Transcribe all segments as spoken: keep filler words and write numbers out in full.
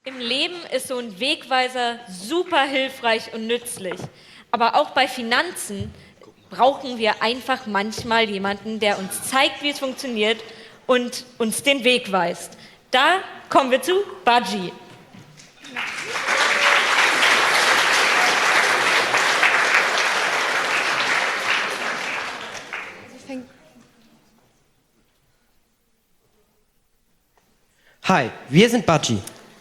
Im Leben ist so ein Wegweiser super hilfreich und nützlich. Aber auch bei Finanzen brauchen wir einfach manchmal jemanden, der uns zeigt, wie es funktioniert und uns den Weg weist. Da kommen wir zu Budgie. Hi, wir sind Budgie.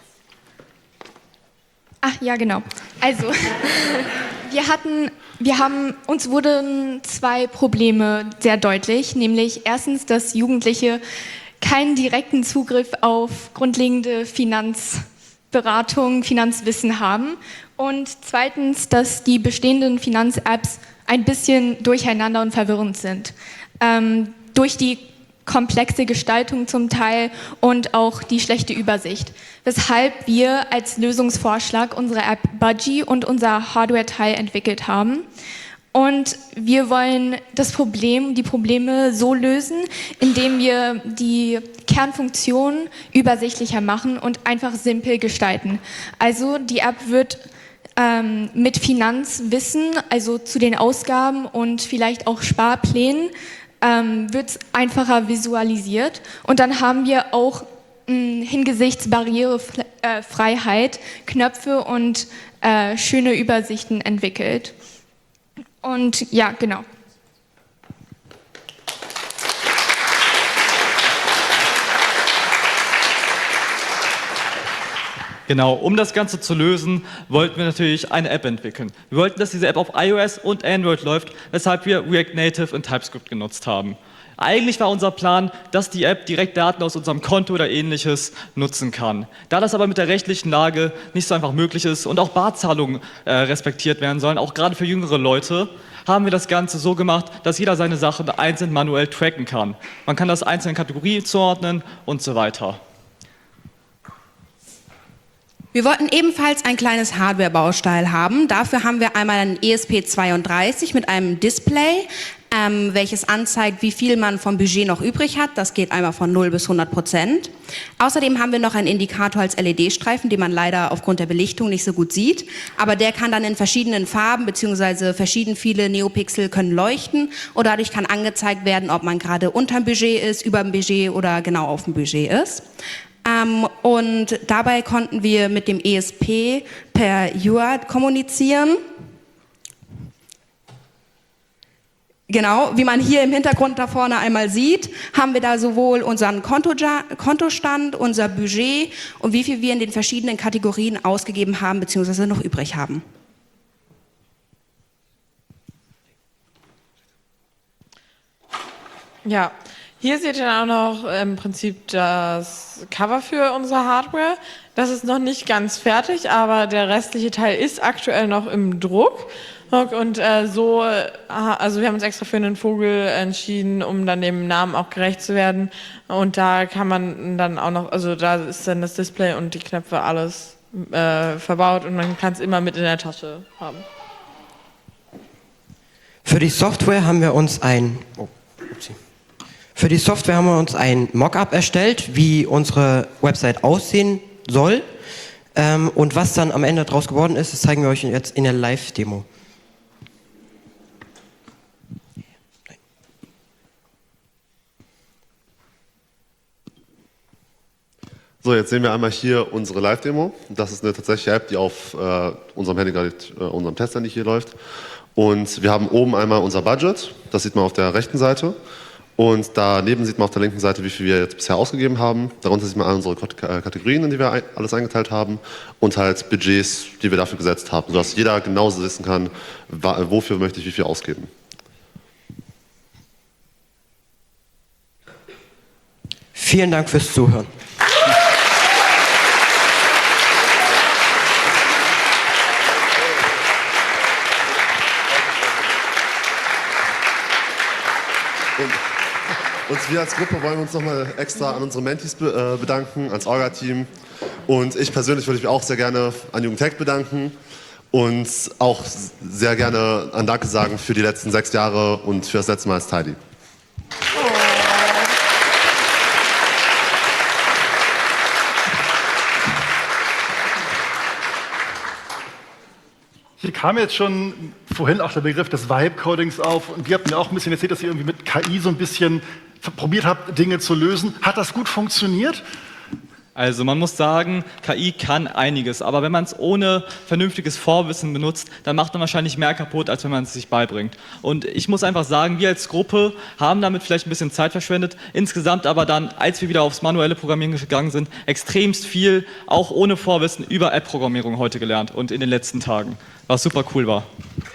Ach ja, genau. Also, wir hatten, wir haben, uns wurden zwei Probleme sehr deutlich, nämlich erstens, dass Jugendliche keinen direkten Zugriff auf grundlegende Finanzberatung, Finanzwissen haben und zweitens, dass die bestehenden Finanz-Apps ein bisschen durcheinander und verwirrend sind. Ähm, durch die komplexe Gestaltung zum Teil und auch die schlechte Übersicht. Weshalb wir als Lösungsvorschlag unsere App Budgie und unser Hardware-Teil entwickelt haben. Und wir wollen das Problem, die Probleme so lösen, indem wir die Kernfunktionen übersichtlicher machen und einfach simpel gestalten. Also die App wird ähm, mit Finanzwissen, also zu den Ausgaben und vielleicht auch Sparplänen, Ähm, wird einfacher visualisiert und dann haben wir auch mh, hingesichts Barrierefreiheit Knöpfe und äh, schöne Übersichten entwickelt. Und ja, genau. Genau, um das Ganze zu lösen, wollten wir natürlich eine App entwickeln. Wir wollten, dass diese App auf iOS und Android läuft, weshalb wir React Native und TypeScript genutzt haben. Eigentlich war unser Plan, dass die App direkt Daten aus unserem Konto oder ähnliches nutzen kann. Da das aber mit der rechtlichen Lage nicht so einfach möglich ist und auch Barzahlungen äh, respektiert werden sollen, auch gerade für jüngere Leute, haben wir das Ganze so gemacht, dass jeder seine Sachen einzeln manuell tracken kann. Man kann das einzeln in Kategorien zuordnen und so weiter. Wir wollten ebenfalls ein kleines Hardware-Bausteil haben. Dafür haben wir einmal ein E S P zweiunddreißig mit einem Display, ähm, welches anzeigt, wie viel man vom Budget noch übrig hat. Das geht einmal von null bis hundert Prozent. Außerdem haben wir noch einen Indikator als L E D-Streifen, den man leider aufgrund der Belichtung nicht so gut sieht. Aber der kann dann in verschiedenen Farben bzw. verschieden viele Neopixel können leuchten. Und dadurch kann angezeigt werden, ob man gerade unterm Budget ist, über dem Budget oder genau auf dem Budget ist. Ähm, und dabei konnten wir mit dem E S P per U A R T kommunizieren. Genau, wie man hier im Hintergrund da vorne einmal sieht, haben wir da sowohl unseren Kontoja- Kontostand, unser Budget und wie viel wir in den verschiedenen Kategorien ausgegeben haben bzw. noch übrig haben. Ja. Hier seht ihr dann auch noch im Prinzip das Cover für unsere Hardware. Das ist noch nicht ganz fertig, aber der restliche Teil ist aktuell noch im Druck. Und äh, so, also wir haben uns extra für einen Vogel entschieden, um dann dem Namen auch gerecht zu werden. Und da kann man dann auch noch, also da ist dann das Display und die Knöpfe alles äh, verbaut und man kann es immer mit in der Tasche haben. Für die Software haben wir uns ein... Oh, upsie. Für die Software haben wir uns ein Mockup erstellt, wie unsere Website aussehen soll. Ähm, und was dann am Ende daraus geworden ist, das zeigen wir euch jetzt in der Live-Demo. So, jetzt sehen wir einmal hier unsere Live-Demo. Das ist eine tatsächliche App, die auf äh, unserem Handy, gerade äh, unserem Testhandy hier läuft. Und wir haben oben einmal unser Budget, das sieht man auf der rechten Seite. Und daneben sieht man auf der linken Seite, wie viel wir jetzt bisher ausgegeben haben. Darunter sieht man all unsere Kategorien, in die wir alles eingeteilt haben. Und halt Budgets, die wir dafür gesetzt haben, sodass jeder genauso wissen kann, wofür möchte ich wie viel ausgeben. Vielen Dank fürs Zuhören. Und wir als Gruppe wollen uns nochmal extra an unsere Mentees be- äh, bedanken, ans Orga-Team. Und ich persönlich würde mich auch sehr gerne an Jugendtech bedanken und auch sehr gerne an Danke sagen für die letzten sechs Jahre und für das letzte Mal als Tidy. Hier kam jetzt schon vorhin auch der Begriff des Vibe-Codings auf und ihr habt mir auch ein bisschen erzählt, dass ihr irgendwie mit K I so ein bisschen probiert habt, Dinge zu lösen. Hat das gut funktioniert? Also man muss sagen, K I kann einiges, aber wenn man es ohne vernünftiges Vorwissen benutzt, dann macht man wahrscheinlich mehr kaputt, als wenn man es sich beibringt. Und ich muss einfach sagen, wir als Gruppe haben damit vielleicht ein bisschen Zeit verschwendet, insgesamt aber dann, als wir wieder aufs manuelle Programmieren gegangen sind, extremst viel, auch ohne Vorwissen, über App-Programmierung heute gelernt und in den letzten Tagen, was super cool war.